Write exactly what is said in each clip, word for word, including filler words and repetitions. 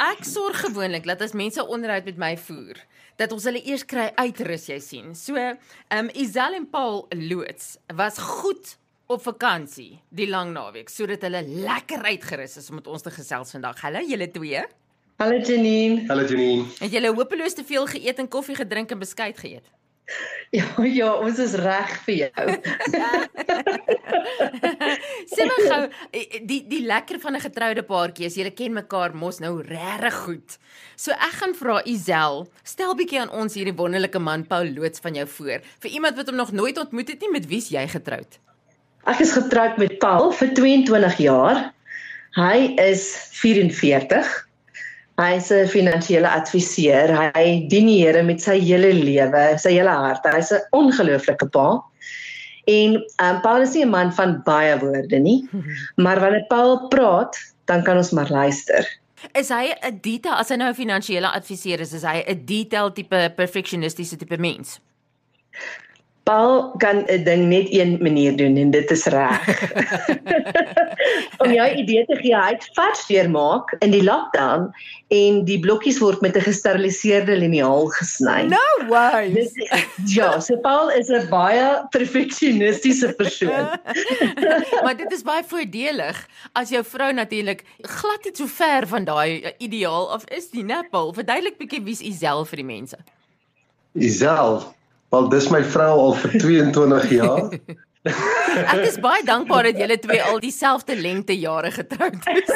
ek sorg gewoonlik dat as mense onderhoud met my voer, dat ons hulle eers kry uitrus, jy sien. So, um, Isel en Paul Loots was goed op vakansie die lang naweek, sodat hulle lekker uitgerus is om met ons te gesels vandag. Hallo julle twee. Hallo Janine. Hallo Janine. Het julle hopeloos te veel geëet en koffie gedrink en beskuit geëet? Ja, ja, ons is reg vir jou. Sê my gou, die, die lekker van 'n getroude paartjie is, julle ken mekaar mos nou regtig goed. So ek gaan vra Isel, stel bietjie aan ons hierdie wonderlike man Paul Loots van jou voor. Vir iemand wat hom nog nooit ontmoet het nie, met wie is jy getroud? Ek is getroud met Paul vir tweeëntwintig jaar. Hy is vyf en veertig. Hy is 'n finansiële adviseur. Hy dien die Here met sy hele lewe, sy hele hart. Hy is 'n ongelooflike pa. En um, Paul is nie 'n man van baie woorde nie, maar wanneer Paul praat, dan kan ons maar luister. Is hy 'n detail, as hy nou 'n finansiële adviseur is, is hy 'n detail tipe perfectionistiese tipe mens? Paul kan 'n ding net een manier doen en dit is reg. Om jou idee te gee, hy het vars deurmaak in die lockdown en die blokkies word met 'n gesteriliseerde liniaal gesny. No way! Dis, ja, so Paul is 'n baie perfectionistiese persoon. Maar dit is baie voordelig as jou vrou natuurlik glad nie so ver van daai ideaal af is nie, né Paul? Verduidelik bietjie wie's Isel vir die mense. Isel, wel dis my vrou al vir tweeëntwintig jaar. Ek is baie dankbaar dat julle twee al dieselfde lengte jare getroud is.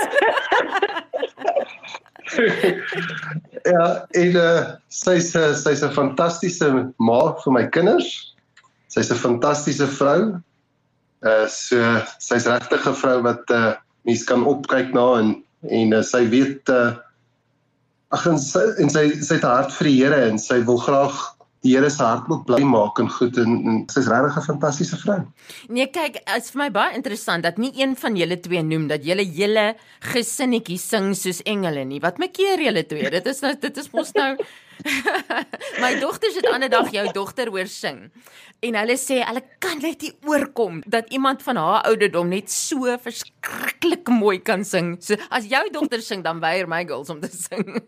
Ja, en uh, sy's uh, sy's 'n fantastiese ma vir my kinders. Sy's 'n fantastiese vrou. Uh, so sy's regtig 'n vrou wat uh, mens kan opkyk na en en uh, sy weet uh, ag en sy en sy sy het 'n hart vir die Here en sy wil graag die Here se hart moet bly maak en goed en, en sy's regtig 'n fantastiese vrou. Nee, kyk, dit is vir my baie interessant dat nie een van julle twee noem dat julle hele gesinnetjie sing soos engele nie. Wat maak keer julle twee? Dit is nou dit is mos nou my dogter het ander dag jou dogter hoor sing. En hulle sê hulle kan net nie oorkom dat iemand van haar ouderdom net so verskriklik mooi kan sing. So as jou dogter sing, dan weier my girls om te sing.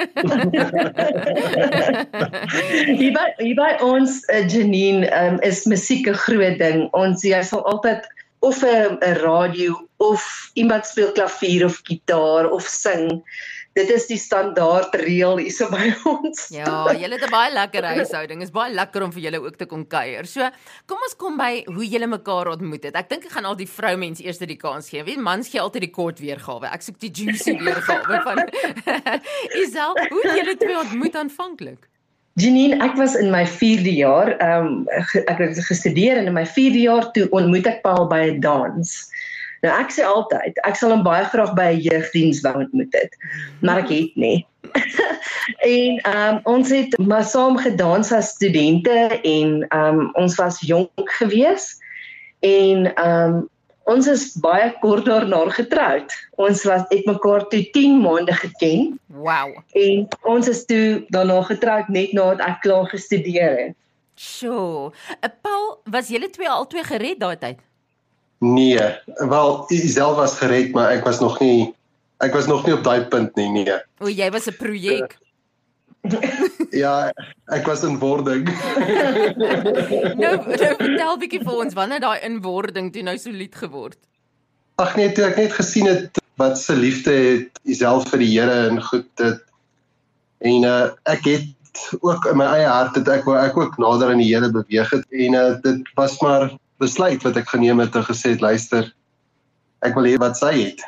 Hier by, hier by ons, uh, Janine, um, is musiek 'n groot ding. Ons, jy sal altyd of 'n radio, of iemand speel klavier of gitaar, of sing. Dit is die standaard reël hier so by ons. Ja, julle het 'n baie lekker huishouding. Is baie lekker om vir julle ook te kom kuier. So, kom ons kom by hoe julle mekaar ontmoet het. Ek dink ek gaan al die vroumens eers die kans gee. Weet, mans gee altyd die kort weergawe. Ek soek die juicy weergawe van Isel, hoe het julle twee ontmoet aanvanklik? Janine, ek was in my vierde jaar, um, ek het gestudeer en in my vierde jaar toe ontmoet ek Paul by 'n dans. Nou ek sê altyd, ek sal hom baie graag by 'n jeugdiens wou ontmoet het, maar ek het nie. en um, ons het maar saam gedans as studente en um, ons was jonk gewees en um, ons is baie kort daarna getroud. Ons was het mekaar toe tien maande geken. Wow. En ons is toe daarna getroud net nadat ek klaar gestudeer het. Sjoe. Paul, was julle twee al twee gered daai tyd? Nee, wel, Isel was gered, maar ek was nog nie ek was nog nie op daai punt nie, nee. O, jy was 'n projek. Ja, ek was in wording. nou, nou vertel bietjie vir ons, wanneer daai inwording toe nou solied geword? Ag nee, toe ek net gesien het wat se liefde het Isel vir die Here en goed dit. En uh, ek het ook in my eie hart het ek wou ek ook nader aan die Here beweeg het en uh, dit was maar besluit wat ek geneem het en gesê het, luister, ek wil hê wat sy het.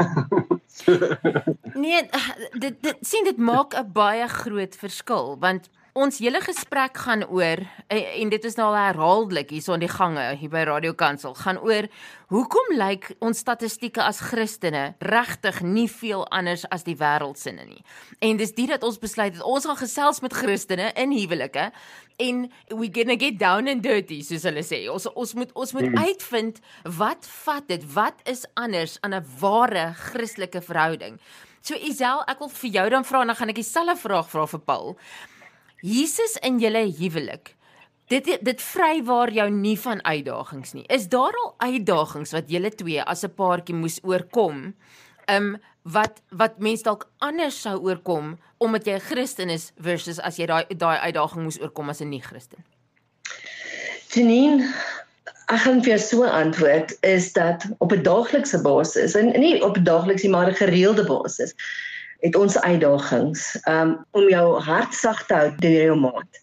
Nee, dit, dit, sien, dit maak 'n baie groot verskil, want ons hele gesprek gaan oor, en dit is nou al herhaaldelik hier so in die gange, hier by Radio Kansel, gaan oor, hoekom lyk ons statistieke as Christene regtig nie veel anders as die wêreldsinne nie. En dis die dat ons besluit het, ons gaan gesels met Christene in huwelike, en we gonna get down and dirty, soos hulle sê. Ons, ons moet, ons moet uitvind, wat vat dit, wat is anders aan 'n ware Christelike verhouding. So Isel, ek wil vir jou dan vra, en dan gaan ek dieselfde vraag vra vir Paul. Jesus in julle huwelik, dit, dit vrywaar jou nie van uitdagings nie. Is daar al uitdagings wat julle twee as 'n paartjie moes oorkom, um, wat wat mense dalk anders sou oorkom omdat jy 'n Christen is versus as jy daai daai uitdaging moes oorkom as 'n nie-Christen? Janine, ek gaan vir jou so antwoord, is dat op 'n daaglikse basis, en nie op 'n daaglikse, maar 'n gereelde basis, het ons uitdagings um, om jou hart sag te hou deur jou maat.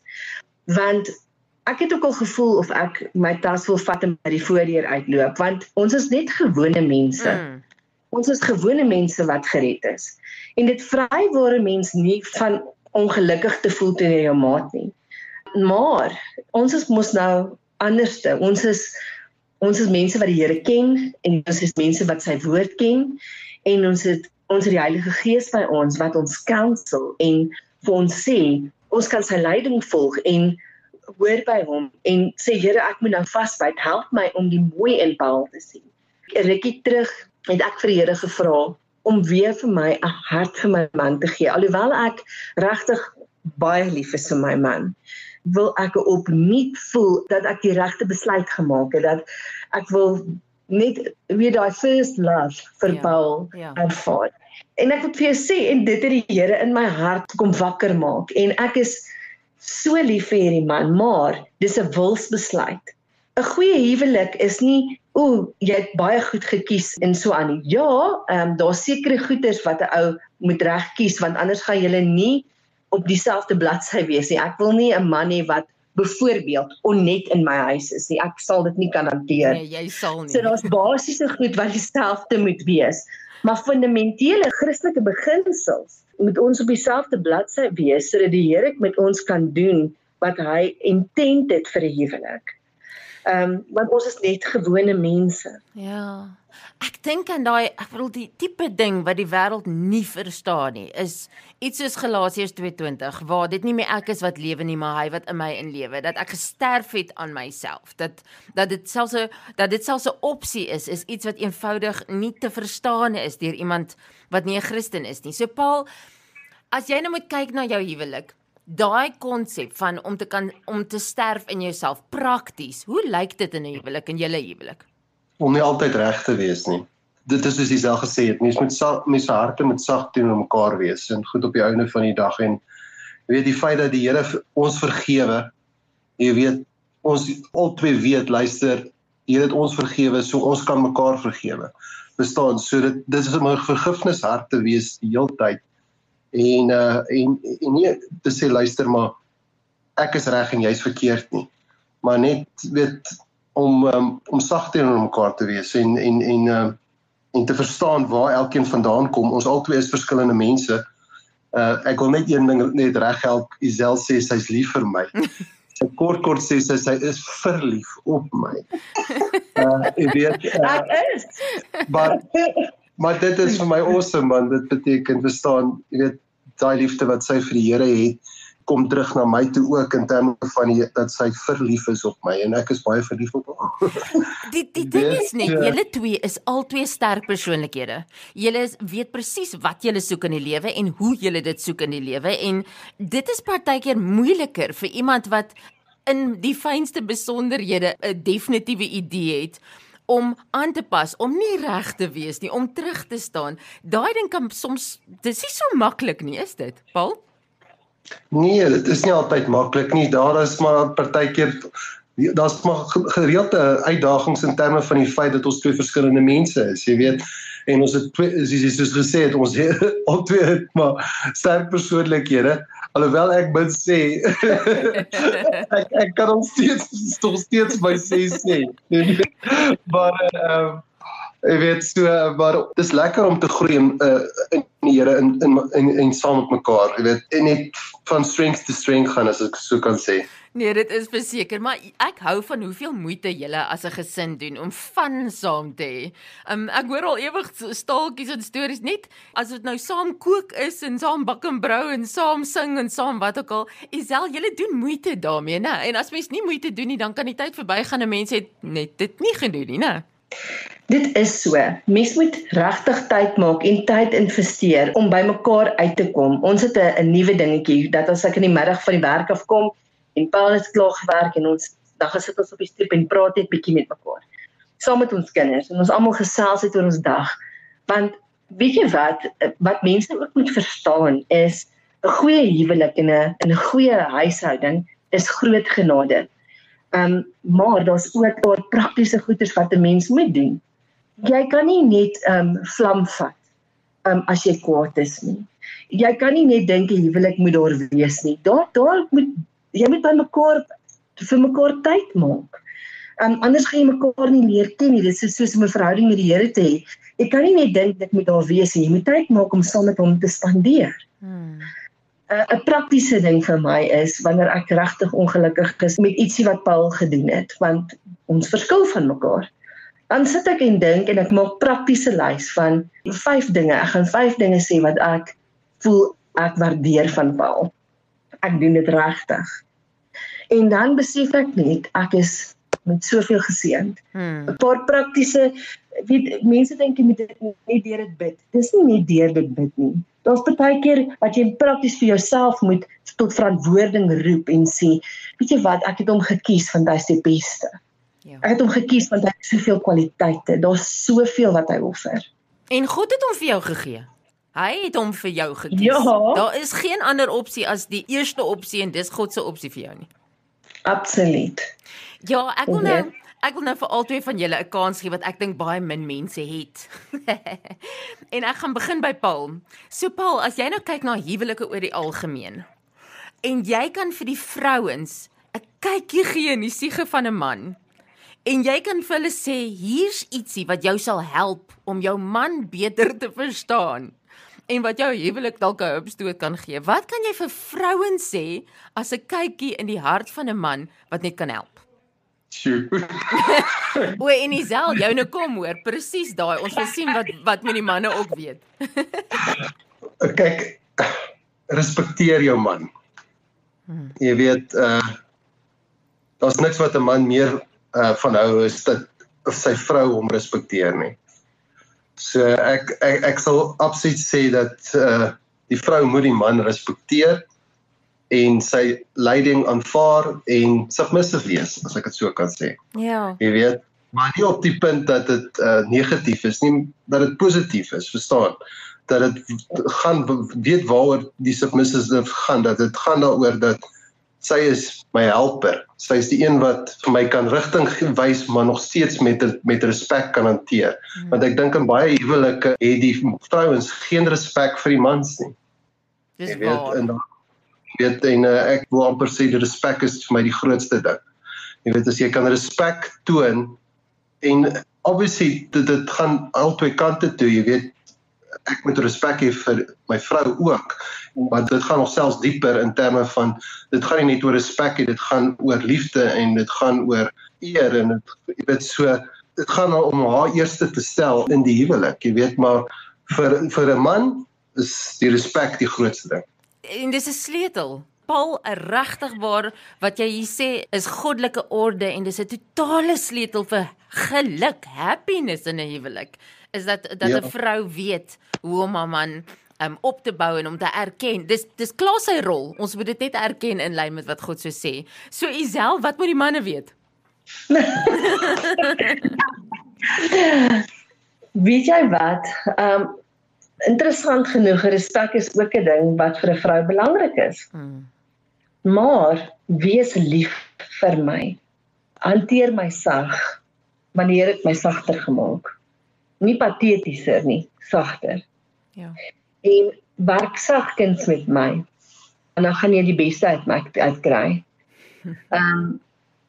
Want ek het ook al gevoel of ek my tas wil vat en by die voordeur uitloop, want ons is net gewone mense. Mm. Ons is gewone mense wat gered is. En dit vry waar 'n mens nie van ongelukkig te voel teenoor jou maat nie. Maar ons is mos nou anderste. Ons is ons is mense wat die Here ken en ons is mense wat sy woord ken en ons het ons het die Heilige Gees by ons wat ons counsel en vir ons sê ons kan sy leiding volg en hoor by hom en sê Here, ek moet nou vasbyt, help my om die mooi in Paul te sien. 'n Rukkie terug het ek vir die Here gevra om weer vir my 'n hart vir my man te gee. Alhoewel ek regtig baie lief is vir my man, wil ek opnuut voel dat ek die regte besluit gemaak het, dat ek wil net weer daai first love vir ja, Paul ja. ervaar. En ek wil vir jou sê, en dit het die Here in my hart kom wakker maak, en ek is so lief vir hierdie man, maar dis 'n wilsbesluit. 'n Goeie huwelik is nie, o, jy het baie goed gekies en so aan nie. Ja, um, daar's sekere goeders wat 'n ou moet reg kies, want anders gaan julle nie op dieselfde bladsy wees nie. Ek wil nie 'n man hê wat byvoorbeeld onnet in my huis is nie. Ek sal dit nie kan hanteer. Nee, jy sal nie. So daar's basiese goed wat dieselfde moet wees. Maar fundamentele Christelike beginsels moet ons op dieselfde bladsy wees, sodat die Here met ons kan doen wat hy intent het vir 'n huwelik. Um, want ons is net gewone mense. Ja, ek dink aan daai, ek bedoel die tipe ding wat die wêreld nie verstaan nie, is iets soos Galasiërs twee twintig, waar dit nie meer ek is wat lewe nie, maar hy wat in my inlewe, dat ek gesterf het aan myself, dat, dat dit selfs 'n dat dit selfs 'n opsie is, is iets wat eenvoudig nie te verstaan is deur iemand wat nie 'n Christen is nie. So Paul, as jy nou moet kyk na jou huwelik, daai konsep van om te kan om te sterf in jouself prakties, hoe lyk dit in 'n huwelik, in julle huwelik? Om nie altyd reg te wees nie. Dit is soos jy self gesê het, mense moet mense harte moet sag teenoor mekaar wees en goed op die einde van die dag, en jy weet die feit dat die Here ons vergewe, jy weet ons albei weet, luister, die Here het ons vergewe, so ons kan mekaar vergewe. Verstaan? So dit dit is om 'n vergifnishart te wees die hele tyd. En, uh, en, en nie te sê, luister, maar ek is reg en jy's verkeerd nie. Maar net, weet, om, um, om sag teenoor mekaar te wees en, en, en, uh, en te verstaan waar elkeen vandaan kom. Ons albei is verskillende mense. Uh, ek wil net een ding net reg help, Isel sê, sy's lief vir my. Sy kort kort sê, sy, sy is verlief op my. Uh, jy weet, uh, ek is! Maar, Maar dit is vir my awesome, man. Dit beteken, verstaan, jy weet, daai liefde wat sy vir die Here het, kom terug na my toe ook in terme van die, dat sy verlief is op my en ek is baie verlief op haar. Die die ding is net, julle twee is al twee sterk persoonlikhede. Julle weet presies wat julle soek in die lewe en hoe julle dit soek in die lewe, en dit is partykeer moeiliker vir iemand wat in die fynste besonderhede 'n definitiewe idee het om aan te pas, om nie reg te wees nie, om terug te staan. Daai ding kan soms, dit is nie so maklik nie, is dit, Paul? Nee, dit is nie altyd maklik nie. Daar is maar partykeer, daar's maar gereelde uitdagings in terme van die feit dat ons twee verskillende mense is, jy weet. En ons het twee, soos gesê het, ons al twee het maar sterk persoonlikhede. Alhoewel ek moet sê, ek, ek kan ons steeds, toch steeds my sê sê. Maar, uh, jy weet, so, maar het is lekker om te groei in, uh, in die Here en, en, en, en saam met mekaar, jy weet, en net van strength to strength gaan, as ek so kan sê. Nee, dit is verseker, maar ek hou van hoeveel moeite julle as 'n gesin doen om van saam te hê. Um, ek hoor al ewig staaltjies en stories, net as dit nou saam kook is en saam bak en brou en saam sing en saam wat ook al, Isel, julle doen moeite daarmee, né? En as mens nie moeite doen nie, dan kan die tyd verbygaan en mense het net dit nie gedoen nie, né? Dit is so. Mens moet regtig tyd maak en tyd investeer om by mekaar uit te kom. Ons het 'n, 'n nuwe dingetjie, dat as ek in die middag van die werk afkom, en Paul is klaar gewerk en ons, dan gesit ons op die stoep en praat net bietjie met mekaar. Saam met ons kinders, en ons almal gesels het oor ons dag. Want weet jy wat, wat mense ook moet verstaan is, 'n goeie huwelik en 'n in 'n goeie huishouding is groot genade. Um, maar daar's ook 'n paar praktiese goeders wat 'n mens moet doen. Jy kan nie net um, vlam vat um, as jy kwaad is nie. Jy kan nie net dink 'n huwelik moet daar wees nie. Daar daar moet jy moet by mekaar vir mekaar tyd maak. Um, anders gaan jy mekaar nie leer ken nie. Dit is soos om 'n verhouding met die Here te hê. Jy kan nie net dink dit moet daar wees nie. Jy moet tyd maak om saam met hom te spandeer. Hmm. 'n praktiese ding vir my is, wanneer ek regtig ongelukkig is met ietsie wat Paul gedoen het, want ons verskil van mekaar. Dan sit ek en dink en ek maak praktiese lys van vyf dinge. Ek gaan vyf dinge sê wat ek voel ek waardeer van Paul. Ek doen dit regtig. En dan besef ek net, ek is met soveel geseënd. Hmm. 'n Paar praktiese, weet, mense dink jy moet dit net deur dit bid. Dis nie net deur dit bid nie. Daar's baie keer wat jy prakties vir jouself moet tot verantwoording roep en sê, weet jy wat, ek het hom gekies want hy's die beste. Ja. Ek het hom gekies want hy het soveel kwaliteite. Daar's soveel wat hy offer. En God het hom vir jou gegee. Hy het hom vir jou gekies. Ja. Daar is geen ander opsie as die eerste opsie en dis God se opsie vir jou nie. Absoluut. Ja, ek wil nou Ek wil nou vir albei van julle 'n kans gee wat ek dink baie min mense het. En ek gaan begin by Paul. So Paul, as jy nou kyk na huwelike oor die algemeen, en jy kan vir die vrouens 'n kykie gee in die siege van 'n man, en jy kan vir hulle sê, hier's ietsie wat jou sal help om jou man beter te verstaan, en wat jou huwelik dalk 'n hupstoot kan gee. Wat kan jy vir vrouens sê as 'n kykie in die hart van 'n man wat net kan help? Sjoe. O, en Isel, jou nou kom hoor, presies daai. Ons wil sien wat wat met die manne ook weet. Kyk, respekteer jou man. Hmm. Jy weet, uh, daar's niks wat 'n man meer uh, van hou is dat of sy vrou hom respekteer nie. So ek ek, ek sal absoluut sê dat uh, die vrou moet die man respekteer en sy leiding aanvaar en submissive wees, as ek dit so kan sê. Ja. Jy weet, maar nie op die punt dat dit uh, negatief is nie, dat dit positief is, verstaan? Dat dit gaan, weet waaroor die submissive gaan, dat dit gaan daaroor dat sy is my helper, sy is die een wat vir my kan rigting wys, maar nog steeds met, met respek kan hanteer. Hmm. Want ek dink in baie huwelike het die vrouens geen respek vir die mans nie. Dis jy weet, waar. En dan weet, en uh, ek wil amper sê, die respek is vir my die grootste ding. Jy weet, as jy kan respek toon, en obviously, dit, dit gaan al twee kante toe, jy weet, ek moet respek hê vir my vrou ook, maar dit gaan nog selfs dieper in terme van, dit gaan nie net oor respek hê, dit gaan oor liefde, en dit gaan oor eer, en dit, jy weet, so, dit gaan om haar eerste te stel in die huwelik, jy weet, maar vir, vir 'n man is die respek die grootste ding. En dis 'n sleutel. Paul, 'n regtig waar wat jy hier sê is goddelike orde en dis 'n totale sleutel vir geluk, happiness in 'n huwelik. Is dat dat 'n ja. vrou weet hoe om haar man um, op te bou en om te erken. Dis dis klaar sy rol. Ons moet dit net erken in lyn met wat God so sê. So Isel, wat moet die manne weet? Weet jy wat? Um, interessant genoeg, respek is ook 'n ding wat vir 'n vrou belangrik is. Hmm. Maar wees lief vir my. Hanteer my sag. Wanneer het my sagter gemaak? Nie patetischer nie, sagter. Ja. En werk sagkens met my. En dan gaan jy die beste uit my uitkry. Um,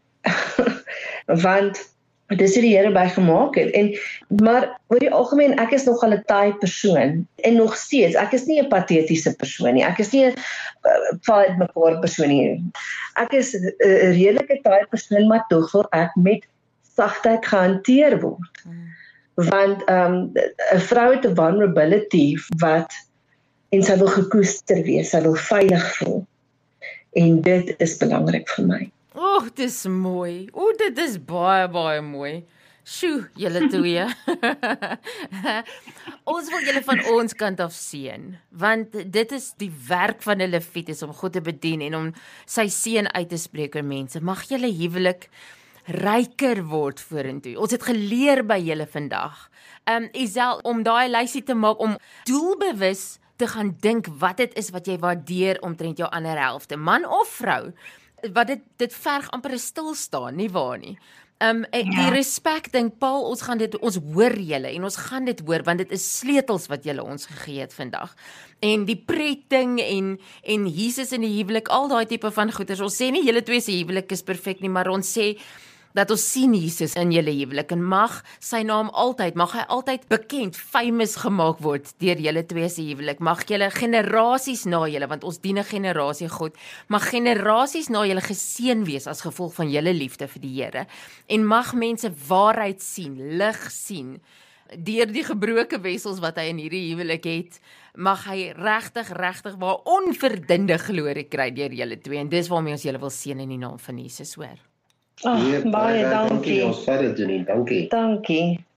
want dis hoe die Here by gemaak het. En, maar oor die algemeen, ek is nogal 'n taai persoon. En nog steeds, ek is nie 'n patetiese persoon nie. Ek is nie 'n uh, val uit mekaar persoon nie. Ek is 'n uh, redelike taai persoon, maar tog wil ek met sagtheid gehanteer word. Hmm. Want um, 'n vrou het 'n vulnerability wat, en sy wil gekoester wees, sy wil veilig voel. En dit is belangrik vir my. O, oh, dit is mooi. O, oh, dit is baie, baie mooi. Sjoe, julle twee. Ons wil julle van ons kant af seën, want dit is die werk van 'n leviet, is om God te bedien en om sy seën uit te spreek oor mense. Mag julle huwelik ryker word vorentoe. Ons het geleer by julle vandag. Um Isel, om daai lysie te maak om doelbewus te gaan dink wat dit is wat jy waardeer omtrent jou ander helfte, man of vrou, wat dit dit verg amper 'n stilstaan, nie waar nie. Um ja. Die respek dink Paul, ons gaan dit ons hoor julle en ons gaan dit hoor want dit is sleutels wat julle ons gegee het vandag. En die pretting en en Jesus in die huwelik, al daai tipe van goeders. Ons sê nie julle twee se huwelik is perfek nie, maar ons sê dat ons sien Jesus in julle huwelik en mag sy naam altyd, mag hy altyd bekend, famous gemaak word deur julle twee se huwelik. Mag julle generasies na julle, want ons dien 'n generasie God, mag generasies na julle geseën wees as gevolg van julle liefde vir die Here. En mag mense waarheid sien, lig sien deur die gebroke wessels wat hy in hierdie huwelik het. Mag hy regtig regtig waar onverdinde glorie kry deur julle twee. En dis waarmee ons julle wil seën in die naam van Jesus, hoor. Oh, baie dankie. Ons verder doen, dankie. Dankie.